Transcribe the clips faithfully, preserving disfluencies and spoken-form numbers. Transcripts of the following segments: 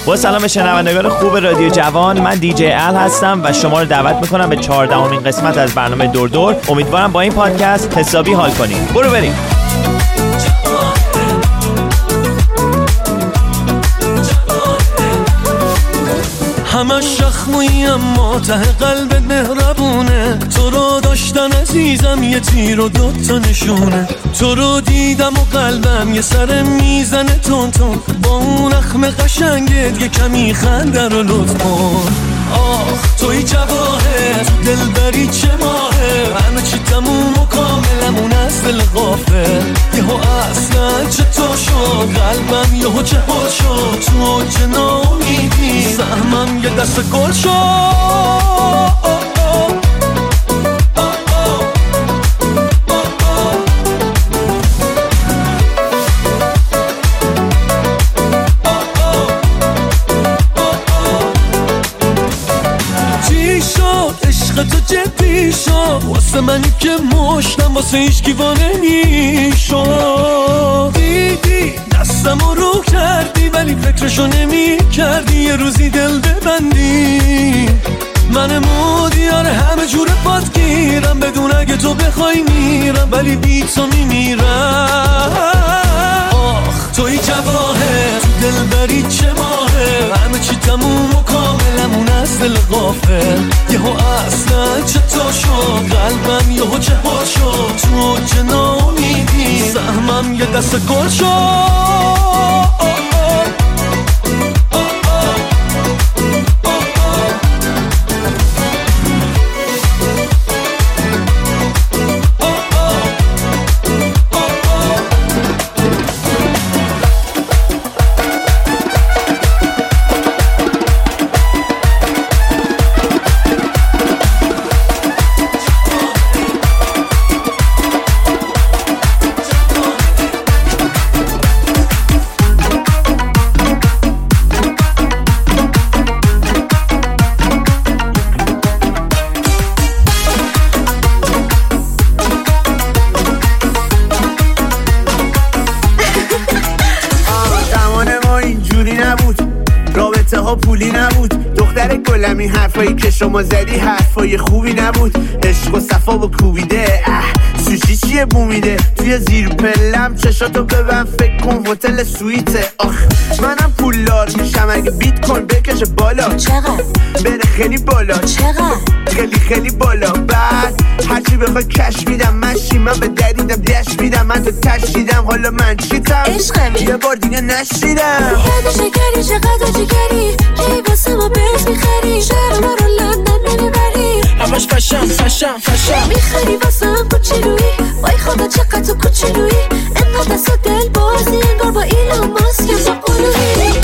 با سلام به شنوندگان خوب رادیو جوان، من دیجی ال هستم و شما رو دعوت میکنم به چهاردهمین قسمت از برنامه دور دور. امیدوارم با این پادکست حسابی حال کنید. برو بریم. همش شخمویی اما ته قلبت مهربونه، تو رو داشتن عزیزم یه تیر و دوتا نشونه، تو رو دیدم و قلبم یه سر میزنه تون تون، با اون اخم قشنگت یه کمی خنده رو لطف کن. آخ توی جواهر دلبری چه ماهه، همه چی تموم و کاملمون از دل غافل، یهو اصلا چطور شد قلبم یهو چه حال شد، تو چه ناامیدی سهمم یه دست گل شد. تو جدی شد واسه منی که مشتم واسه هیچ کیوانه میشد، دیدی دستمو رو کردی ولی فکرشو نمی کردی یه روزی دل ببندی، من مودیار همه جور پات گیرم، بدون اگه تو بخوای میرم ولی بی تو میمیرم. آخ توی جواهر تو دلبری چه ماهه، همه چی تموم و کاملمون از دل غافل، یهو اصلا چطور شد قلبم یهو چه حال شد، تو چه ناامیدی سهمم یه دست گل شد. پولی نبود دختر گلمی، حرفایی که شما زدی حرفای خوبی نبود، عشق و صفا با کوبیده سوشی چیه بومیده، توی زیر پلم چشاتو ببن فکر کن هتل سویته. آخ منم پولدار میشم اگه بیت کوین بکشه بالا، چقدر؟ بره خیلی بالا، چقدر؟ خیلی خیلی بالا، بعد هرچی بخوای کش میدم، مشی من به دریدم دش میدم، من تو تشیدم حالا من چیتم عشقمی یه بار دیگه نشیدم. یاد شکری چقدر جگری کی واسه ما برز میخری، شهر ما رو لندن نمیبری، همش فشم فشم فشم میخری واسه هم کوچولویی، وای خدا چقدر تو کوچولویی، انقدر دست و دل بازی انگار با ایلان ماسک با قلوبی.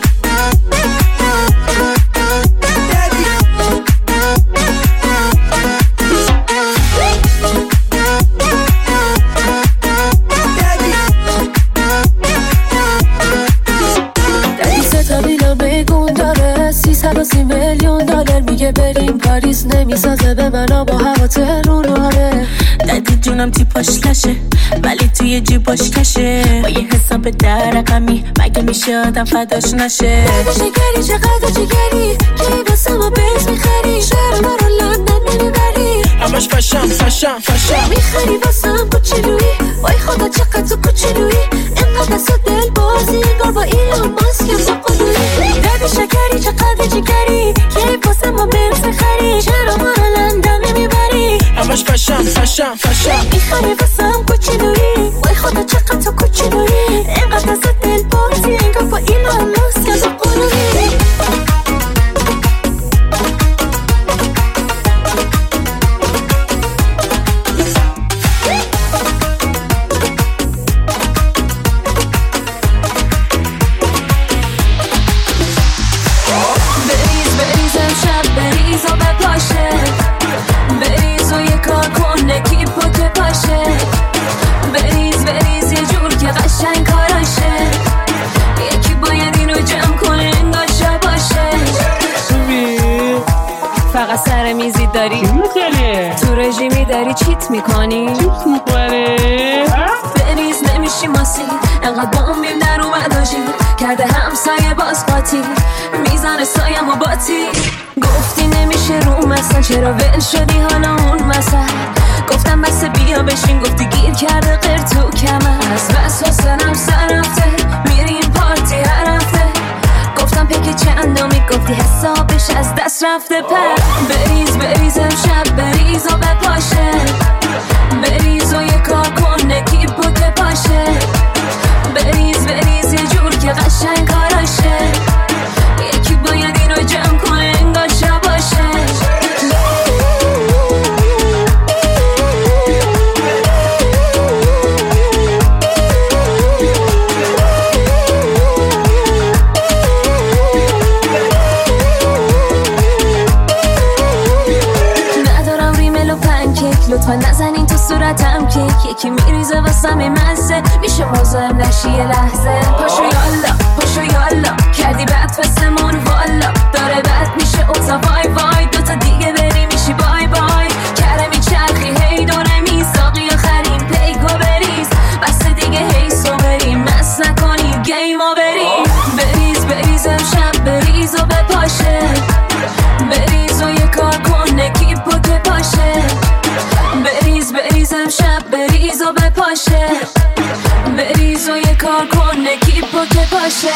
سی میلیون دلار میگه بریم پاریس، نمیسازه به من با هوا تهرونه، دادی جونم تیپاش لشه ولی توی جیباش کشه، با یه حساب در رقمی مگه میشه آدم فداش نشه. شکری چقدر جگری کی واسه ما برز میخری، شهر ما رو لندن نمیبری، همش فشم فشم فشم میخری واسه هم کوچولویی، وای خدا چقدر تو کوچولویی، انقدر دست و دل بازی انگار با ایلان ماسک با قلوبی. دادی شکری چقدر جگری کی واسه ما برز میخری، شهر ما رو لندن نمیبری، همش فشم فشم فشم میخری واسه هم کوچولویی، وای خدا چقدر تو کوچولویی، انقدر دست و دل بازی انگار با ایلان ماسک با قلوبی. سر میزی داری تو رژیمی داری چیت میکنی چیت میکنی بریز نمیشه باشی ماسی انقدر بامبیم در اومد آجی کرده همسایه باز قاطی میزنه سایم و باتی گفتی نمیشه رو مثلا چرا ول شدی حالا اون مثلا گفتم بس بیا بشین گفتی گیر کرده غیر تو کمر از بس حسنم سر رفته میریم پارتی هر هفته گفتم پک چندمی گفتی حسابش از دست رفته پر بریز بریز امشب بریز و بپاشه بریز و یه کار کن نکیب و که پاشه بریز بریز یه جور که قشنگ کاراشه یکی باید این رو جمع کنه انگار شب باشه لطفا نزنین تو صورتم که یکی میریزه واسم مزه میشه مزاحم نشی یه لحظه پاشو یالا پاشو یالا کردی بد فستمون والا داره بد میشه اوزا وای وای دوتا دیگه بری میشی بای بای کرمی چرخی هی دونه میساقی آخرین پیکو بریز بس دیگه هی سو بریم مس نکنی گیم و بریم بریز بریز امشب بریز و بپاشه بریز و یه کار کن نکیب و که پاشه بریز بریز امشب بریز و بپاشه بریز و یه کار کن نکیب و که پاشه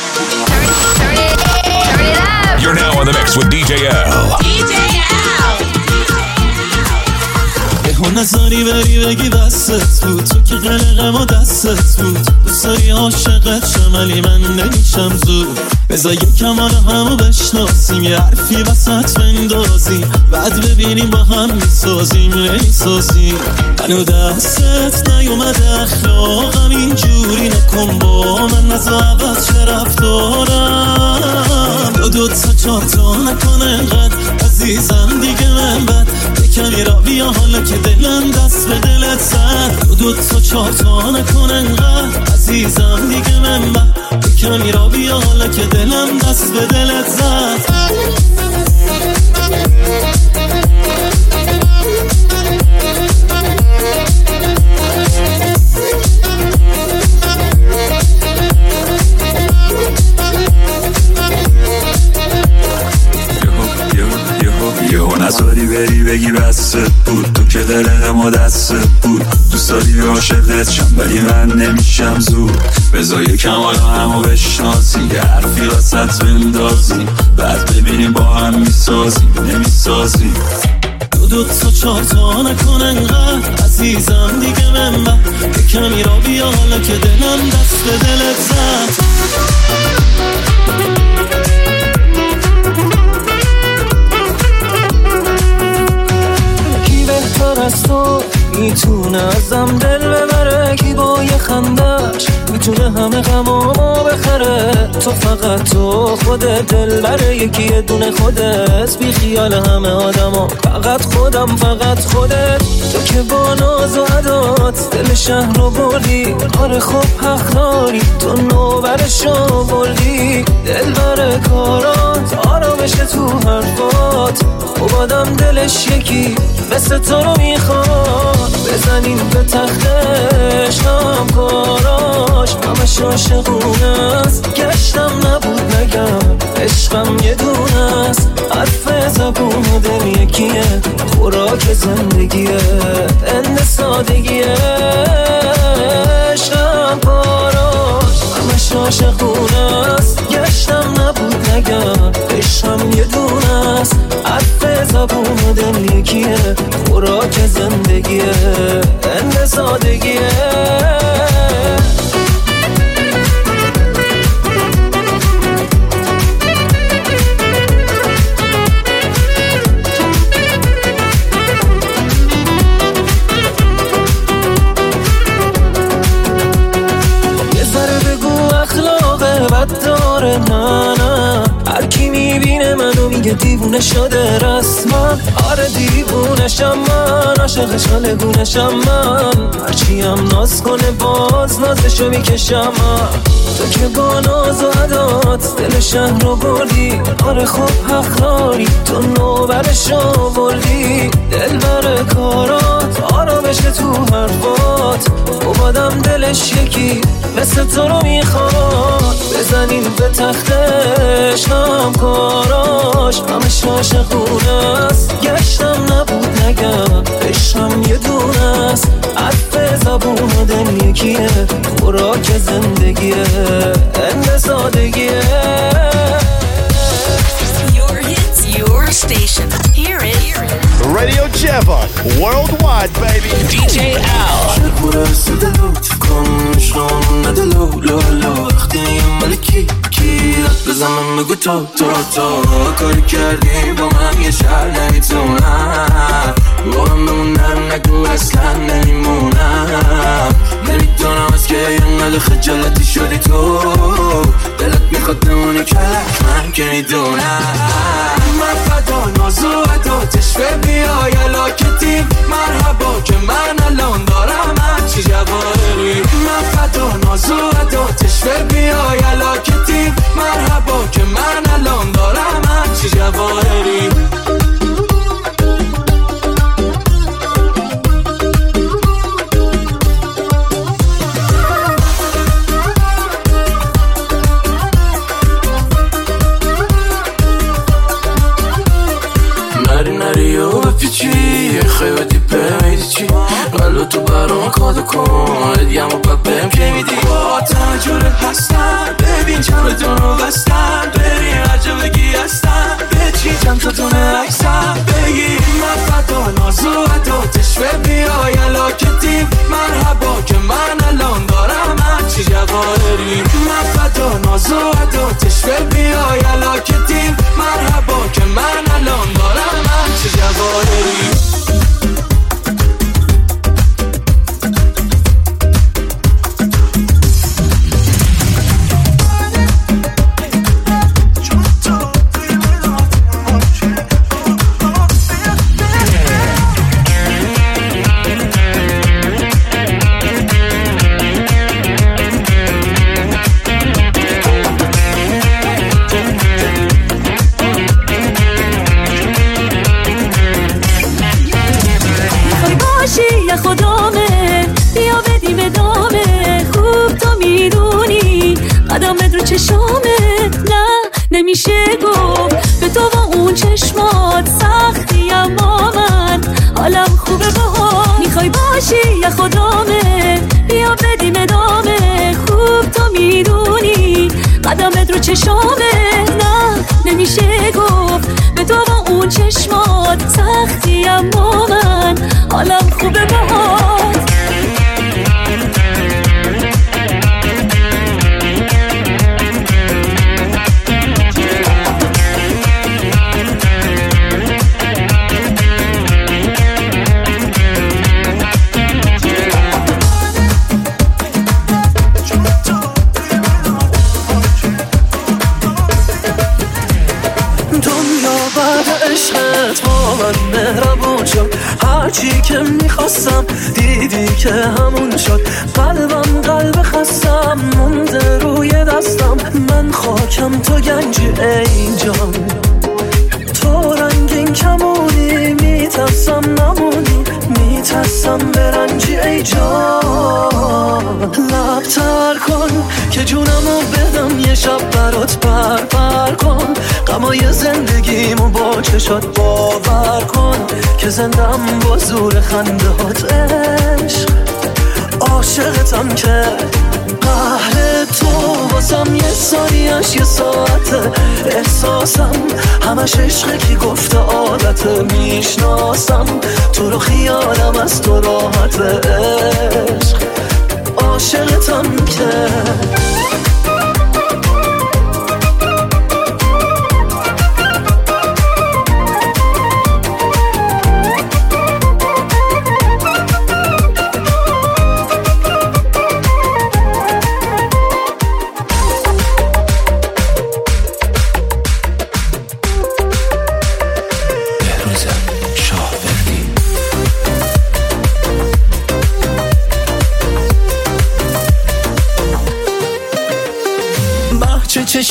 You're now on the mix with دی جی L. دی جی L. یهو نظری بری بگی بستت بود تو که قلقم و دستت بود دوست داری عاشقت شم ولی من نمیشم زود بذار یکم حالا همو بشناسیم یه حرفی وسط بندازیم بعد ببینیم با هم میسازیم نمیسازیم هنو دستت نیومده اخلاقم اینجوری نکن با من نزا عوض چه رفتارم دو دو تا چار تا نکن انقدر عزیزم دیگه من بد یکمی را بیا حالا که دلم دست به دلت زد دو دو تا چار تا نکن انقدر عزیزم دیگه من بد یکمی را بیا حالا که دلم دست به دلت زد یهو نزاری بری بگی بستت بود تو که دلم و دستت بود دوست داری عاشقت شم ولی من نمیشم زود بذار یکم حالا همو بشناسیم یه حرفی وسط بندازیم بعد ببینیم با هم میسازیم نمیسازیم دو دو تا چار تا نکن انقدر عزیزم دیگه من با یکمی را بیا حالا که دلم دست به دلت زد بهتر از تو میتونه ازم دل ببره کی با یه خندش میتونه همه غمامو بخره تو فقط تو خودت دل بره یکی یه دونه خودت بی خیال همه آدما فقط خودم فقط خودت تو که با ناز و عدات دل شهر رو بردی آره خوب حق داری تو نوبرشو بردی دل بره کارات آرامش تو حرفات خب آدم دلش یکی مثل تو رو میخواد بزنیم به تختش هم کاراش همش عاشقونه است گشتم نبود نگم عشقم یه دونه است حرف زبون و دل یکیه خوراک زندگیه اند سادگیه عشقم کاراش همش عاشقونه است گشتم نبود نگم عشقم یه دونه است حرف زبون و دل یکیه خوراک زندگیه اند سادگیه یه ذره بگو اخلاق بد داره منم هر کی میبینه منو میگه دیوونه شده رسما آره دیوونشم من عاشقش حالگونشم من هرچی هم ناز کنه باز نازشو میکشم من تو که با ناز و عدات دل شهر رو بردی. آره خب حق داری تو نوبرش آوردی. دل بر کارات آرامش تو حرفات اومدم دلش یکی مثل تو رو میخواد. بزنین به تختش هم کاراش همش عاشقونه است. گشتم نبود نگم عشقم یه دونه است. عطف زبون و دل یکیه خوراک زندگیه اند سادگیه. Your hits, your station. Hear it. Radio Javon, worldwide, baby. دی جی Al. شکور سدلو تکن شام ندلو لو لو وقتی ملکی کیات بزنم مگو تو تو تو کاری کردی با من یه شهر نمیتونم با من بمونم نگو اصلا نمیمونم. نمیدونم از که اینقدر خجالتی شدی تو. دلت میخواد نمونی کلک من که میدونم. من فدا نازو عداتش به بیای علاکتی مرحبا که من الان دارم هرچی جواهری. من فدا نازو عداتش به بیای علاکتی مرحبا که من الان دارم هرچی جواهری. خیلی دیپه میدی چی قلو تو برام کادو کن ادیم و پپم که میدی. با تجربه هستن ببین چمدون رو بستن بریم عجب بگی هستن به چی چند تا تونه اکسن بگی. من فدا نازو عداتش به بیای علاکتی مرحبا که من الان دارم هرچی جواهری. من فدا نازو عداتش به بیای علاکتی مرحبا که من الان دارم هرچی جواهری. خدامه بیا بدیم ادامه خوب تو میدونی قدمت رو چشامه. نه نمیشه گفت به تو با اون چشمات سختی اما من حالم خوبه باهات. میخوای باشی یا خدامه بیا بدیم ادامه خوب تو میدونی قدمت رو چشامه. نه نمیشه گفت به تو با اون چشمات سختی اما من حالم خوبه باهات. هرچی که میخواستم دیدی که همون شد. قلبم قلب خستم مونده روی دستم. من خاکم تو گنجی ای جان تو رنگین کمونی میترسم نمونی میترسم برنجی ای جان. لب تر کن که جونمو بدم یه شب برات پر پر کن. غمای زندگیمو با چشات باور کن که زندم با زور خندهات عشق. عاشقتم که قهر تو واسم یه ثانیه‌اش یه ساعته. احساسم همش عشقه کی گفته عادته. میشناسم تو رو خیالم از تو راحت عشق. عاشقتم که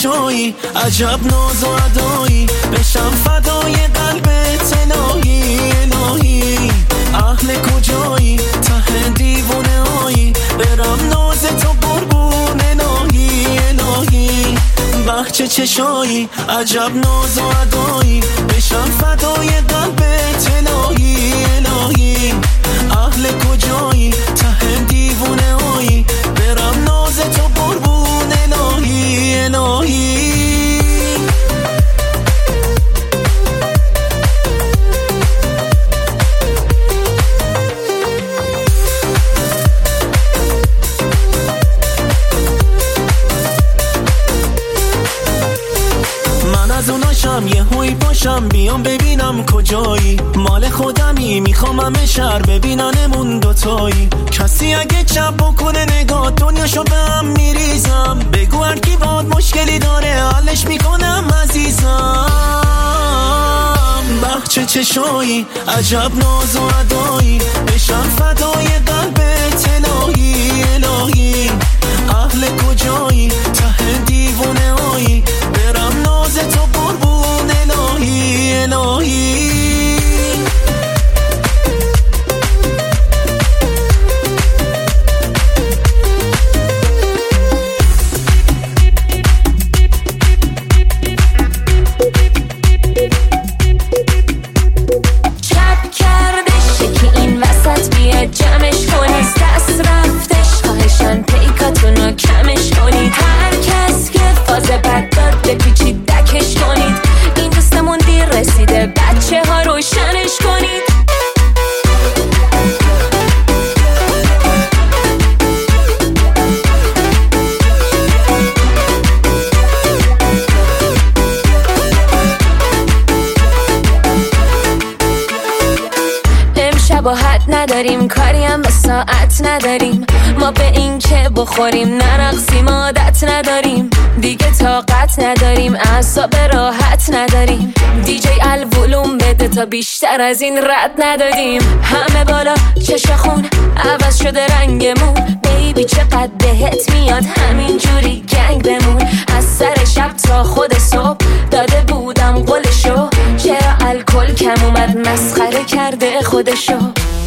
چشایی عجب ناز و ادایی بشم فدای قلبت الهی الهی اهل کجایی ته دیوونه هایی برم ناز تو قربون الهی الهی بخچه چشایی عجب ناز و ادایی بشم فدای قلبت الهی الهی اهل کجایی ته دیوونه هایی برم ناز تو قربون الهی الهی از اوناشم یه هوی باشم بیام ببینم کجایی مال خودمی میخوام همه شهر ببیننمون دوتایی کسی اگه چپ بکنه نگاه دنیاشو به هم میریزم بگو هر کی باد مشکلی داره حلش میکنم عزیزم بخچه چشایی عجب ناز و ادایی بشم فدای قلبت الهی الهی اهل کجایی ته دیوونه هایی برم ناز تو قربون الهی الهی چپ کردش که این وسط بیاد جمعش کنید دست رفتش خواهشان پیکاتونو کمش کنید هر کس که فاز بد داد بپیچید دکش کنید این دوستمون دیر رسیده بچه ها روشنش کنید شباهت نداریم کاری هم به ساعت نداریم ما به این که بخوریم نرقصیم عادت نداریم دیگه طاقت نداریم اعصاب راحت نداریم دیجی الولوم بده تا بیشتر از این رد ندادیم همه بالا چشم خون عوض شده رنگمون بیبی چقدر بهت میاد همین جوری گنگ بمون از سر شب تا خود صبح داده بودم قولشو چرا الکل کم اومد مسخره کرده خودشو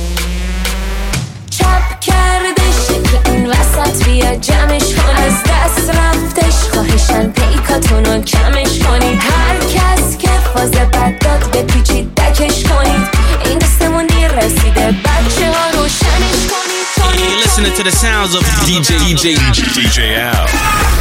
چپ کردش که این وسط بیا جمعش کن از دست رفتش خواهشن پیکاتونو کمش کنید هر کس که فاز بد داد بپیچید دکش کنید این دستمون دیر رسیده بچه ها روشنش کنید You're listening to the sounds of دی جی دی جی دی جی Al.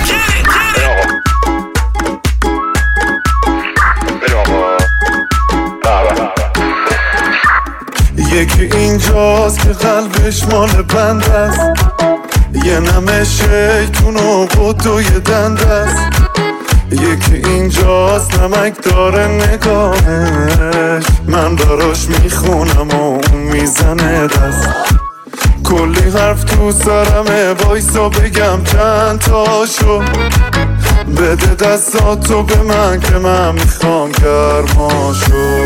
یکی اینجاست که قلبش مال بند است یه نمه شیطون و قطع یه دند است یکی اینجاست نمک داره نگاهش من براش میخونم و اون میزنه دست کلی حرف تو سرمه وایسا بگم چند تاشو بده دستاتو به من که من میخوام گرماشو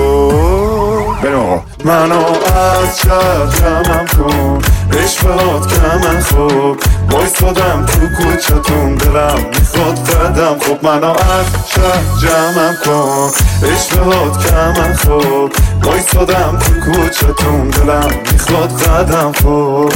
منو از شهر جمعم کن عشقات که من خوب وایسادم تو کوچتون دلم میخواد قدم خوب منو از شهر جمعم کن عشقات که من خوب وایسادم تو کوچتون دلم میخواد قدم خوب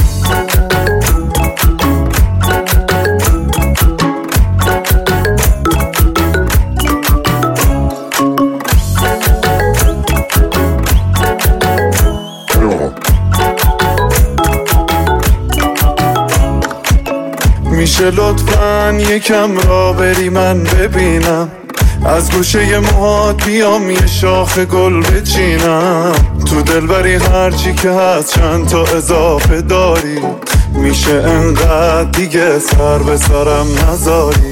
میشه لطفاً یکم را بری من ببینم از گوشه موهات بیام یه شاخ گل بچینم تو دلبری هرچی که هست چند تا اضافه داری میشه انقدر دیگه سر به سرم نذاری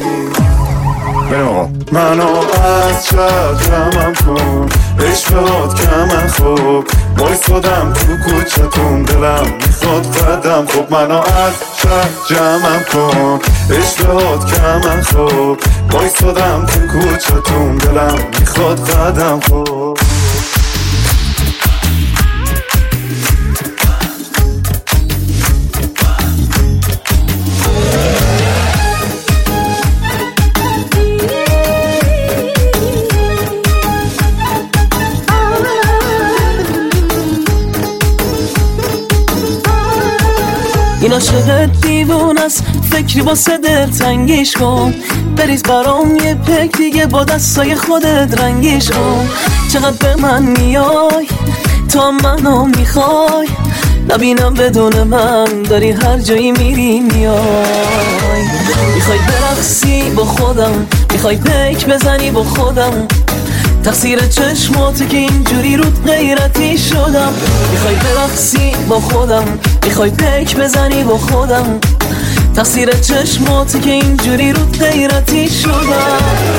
منو از شهر جمعم کن عشقات که من خوب وایسادم تو کوچتون دلم میخواد قدم خوب منو از شهر جمعم کن عشقات که من خوب وایسادم تو کوچتون دلم میخواد قدم خوب عاشقت دیوون است، فکری واسه دل تنگیش کن. بریز برام یه پک دیگه با دستای خودت رنگیش کن. چقدر به من میای تا منو میخوای، نبینم بدون من داری هر جایی میری میای. میخوای برقصی با خودم، میخوای پیک بزنی با خودم، تقصیر چشماتی که اینجوری رود غیرتی شدم. میخوای برقصی با خودم، میخوای پیک بزنی با خودم، تقصیر چشماتی که اینجوری رود غیرتی شدم.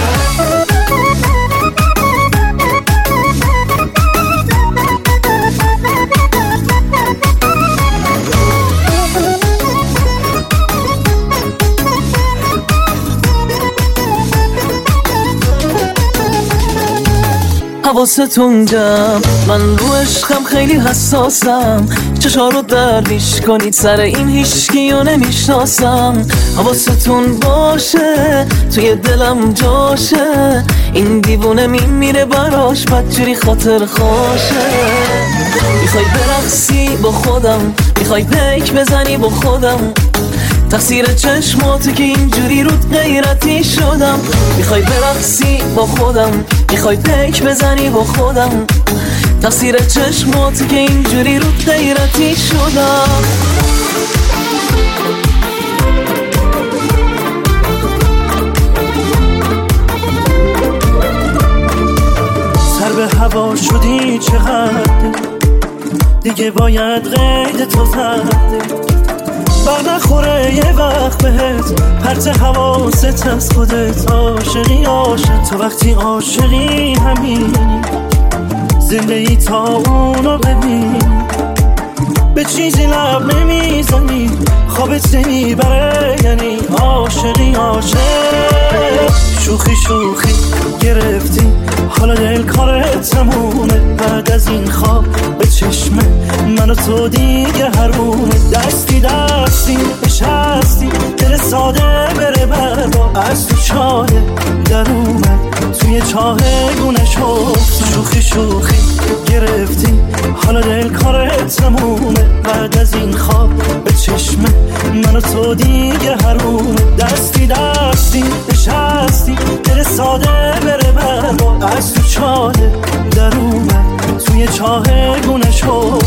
حواستون جمع، من رو عشقم خیلی حساسم. چشا رو درویش کنید سر این هیچکیو نمیشناسم. حواستون باشه توی دلم جاشه، این دیوونه میمیره براش بدجوری خاطر خوشه. میخوای برقصی با خودم، میخوای پیک بزنی با خودم، تقصیر چشماتی که اینجوری رود غیرتی شدم. میخوای برقصی با خودم، میخوای پیک بزنی با خودم، تقصیر چشماتی که اینجوری رود غیرتی شدم. سر به هوا شدی چقدر، دیگه باید قید تو زده. بر نخوره یه وقت بهت پرت حواست از خودت. عاشقی عاشق تو وقتی عاشقی همینی، زنده ای تا اونو ببین. به چیزی لب نمیزنی، خوابت نمیبره، یعنی عاشقی عاشق. شوخی شوخی گرفتی، حالا دل کارت تمومه. بعد از این خواب به چشمه من و تو دیگه حرومه. دستی دستی نشستی، دل ساده بره بردا. از تو چاله در اومد توی چاه گونه شد. شوخی شوخی گرفتی، حالا دل کارت تمومه. بعد از این خواب به چشمه من و تو دیگه حرومه. دستی دستی نشستی، دل ساده بره بردا. از تو چاله در اومد توی چاه گونه شد.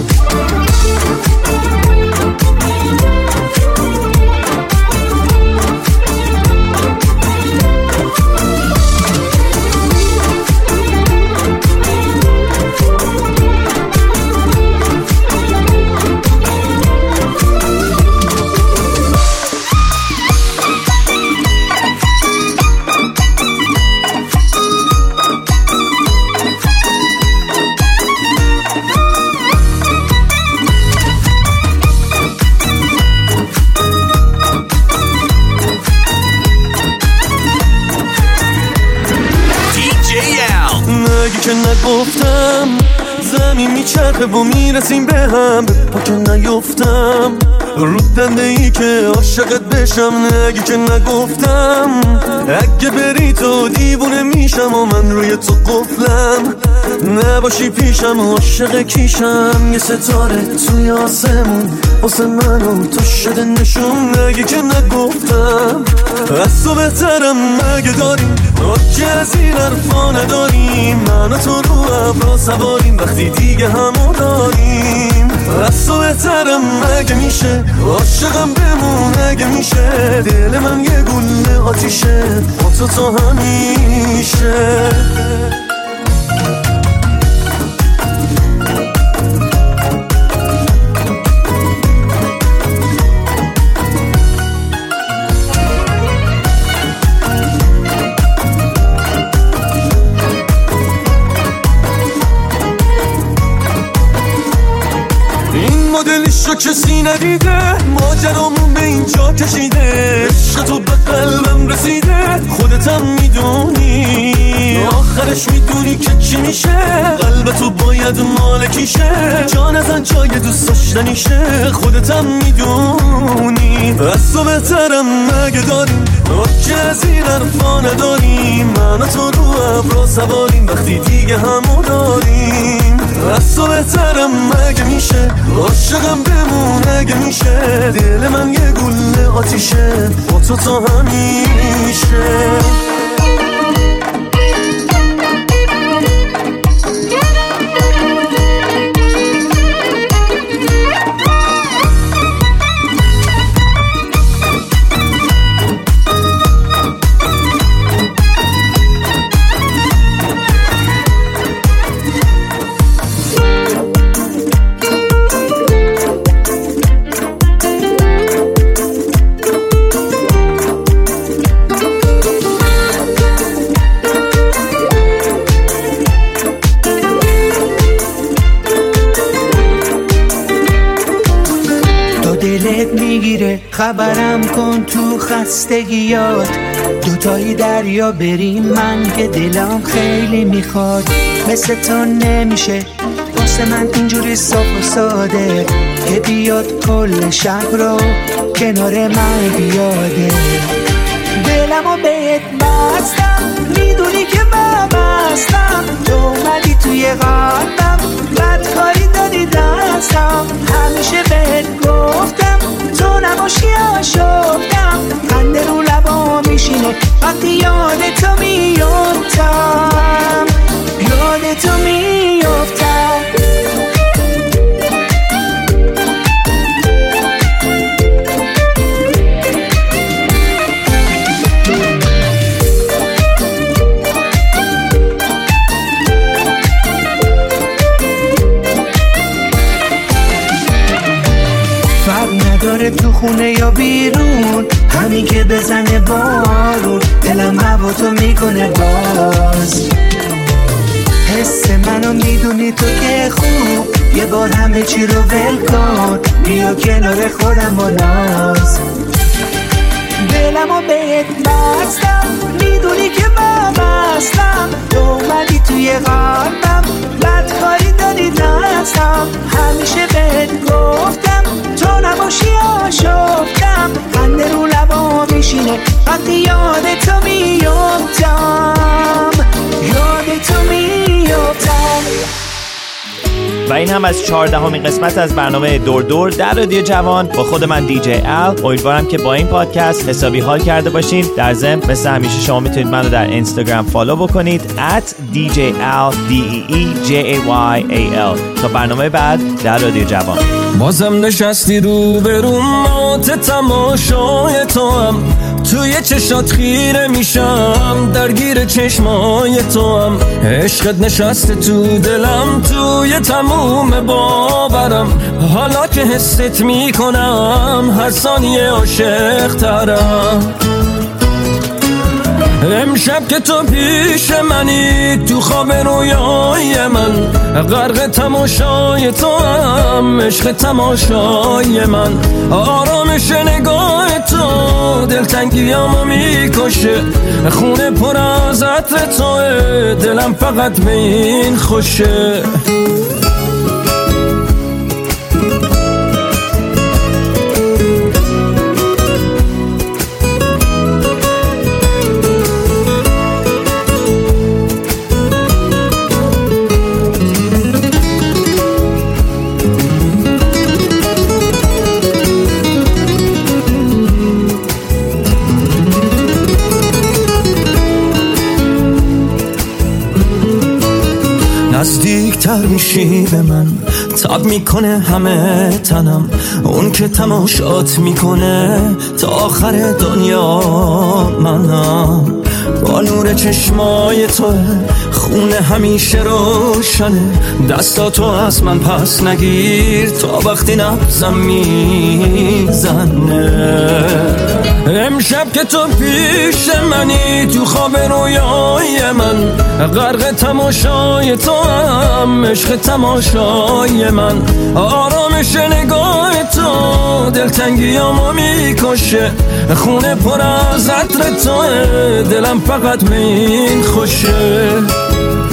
که نگفتم زمین میچرخه و میرسیم به هم، به پا که نیفتم رو دنده ای که عاشقت بشم. نگی که نگفتم اگه بری تو دیوونه میشم و من روی تو قفلم. نباشی پیشم عاشق کیشم، یه ستاره توی آسمون واسه من و تو شده نشون. نگی که نگفتم از تو بهترم مگه داریم، که از این حرفا نداریم. من و تو رو ابرا سواریم وقتی دیگه همو داریم. از تو بهترم مگه میشه، عاشقم بمون اگه میشه. دل من یه گونه آتیشه با تو تا همیشه. مدلشو کسی ندیده، ماجرامون به اینجا کشیده. عشق تو به قلبم رسیده، خودتم میدونی. آخرش میدونی که چی میشه، قلب تو باید مالکیشه. جان ازن جای دوست داشتنیشه، خودتم میدونی. از تو بهترم مگه داریم، که از این حرفا نداریم. من و تو رو ابرا سواریم وقتی دیگه همو داریم. از تو بهترم مگه میشه، عاشقم بمون اگه میشه، دل من یه گل آتیشه با تو تا همیشه. خبرم کن تو خستگیات، دوتایی دریا بریم من که دلم خیلی میخواد. مثل تو نمیشه واسه من اینجوری صاف و ساده، که بیاد کل شب رو کنار من بیاده. دلمو بهت بستم میدونی که من بستم، تو اومدی توی قلبم بدکاری دادی دستم. همیشه بهت گفتم تو نباشی آشفتم، خنده رو لبا میشینه وقتی یاد تو میافتم، یاد تو میافتم. تو خونه یا بیرون، همین که بزنه بارون دلم هوا تو میکنه باز. حس منو میدونی تو که خوب، یه بار همه چی رو ول کن بیا کنار خودم با ناز. دلمو بهت بستم میدونی که من بستم، تو اومدی توی قلبم بدکاری دادی دستم. همیشه بهت گفتم تو نباشی آشفتم، خنده رو لبا میشینه وقتی یاد تو میافتم، یاد تو میافتم. و این هم از چهاردهمین قسمت از برنامه دور دور در رادیو جوان با خود من دیجی ال. امیدوارم که با این پادکست حسابی حال کرده باشین. در ضمن مثل همیشه شما میتونید منو در اینستاگرام فالو بکنید ات دی جی ال دی ای ای جی ای وای ای ال. تا برنامه بعد در رادیو جوان. بازم نشستی رو به رو مات تماشای تو هم، توی چشات خیره میشم درگیر چشمای تو هم. عشقت نشسته تو دلم توی تموم باورم، حالا که حست میکنم هر ثانیه عاشق ترم. امشب که تو پیش منی تو خواب رویای من، غرق تماشای تو هم عشق تماشای من. آرامش نگاه تو دلتنگیامو میکشه، خونه پر از عطر توه دلم فقط به این خوشه. نزدیکتر میشی به من، تاب میکنه همه تنم، اون که تماشات میکنه تا آخر دنیا منم. با نور چشمای تو خونه همیشه روشنه، دستاتو از من پس نگیر تا وقتی نبزم میزنه. امشب که تو پیش منی تو خواب رویای من، غرق تماشای تو هم عشق تماشای من. آرامش نگاه تو دلتنگیامو میکشه، خونه پر از عطر توه دلم فقط به این خوشه.